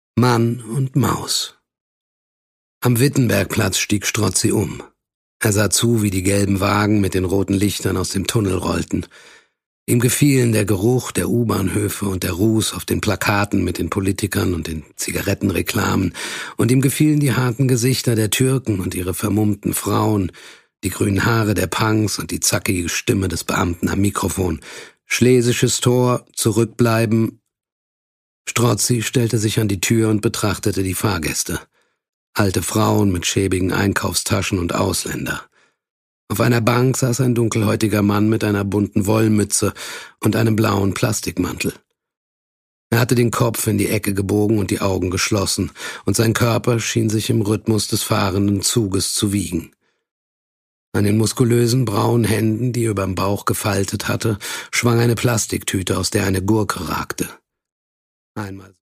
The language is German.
Mann und Maus. Am Wittenbergplatz stieg Strozzi um. Er sah zu, wie die gelben Wagen mit den roten Lichtern aus dem Tunnel rollten. Ihm gefielen der Geruch der U-Bahnhöfe und der Ruß auf den Plakaten mit den Politikern und den Zigarettenreklamen, und ihm gefielen die harten Gesichter der Türken und ihre vermummten Frauen, die grünen Haare der Punks und die zackige Stimme des Beamten am Mikrofon. Schlesisches Tor, zurückbleiben. Strozzi stellte sich an die Tür und betrachtete die Fahrgäste. Alte Frauen mit schäbigen Einkaufstaschen und Ausländer. Auf einer Bank saß ein dunkelhäutiger Mann mit einer bunten Wollmütze und einem blauen Plastikmantel. Er hatte den Kopf in die Ecke gebogen und die Augen geschlossen, und sein Körper schien sich im Rhythmus des fahrenden Zuges zu wiegen. An den muskulösen braunen Händen, die er überm Bauch gefaltet hatte, schwang eine Plastiktüte, aus der eine Gurke ragte. Einmal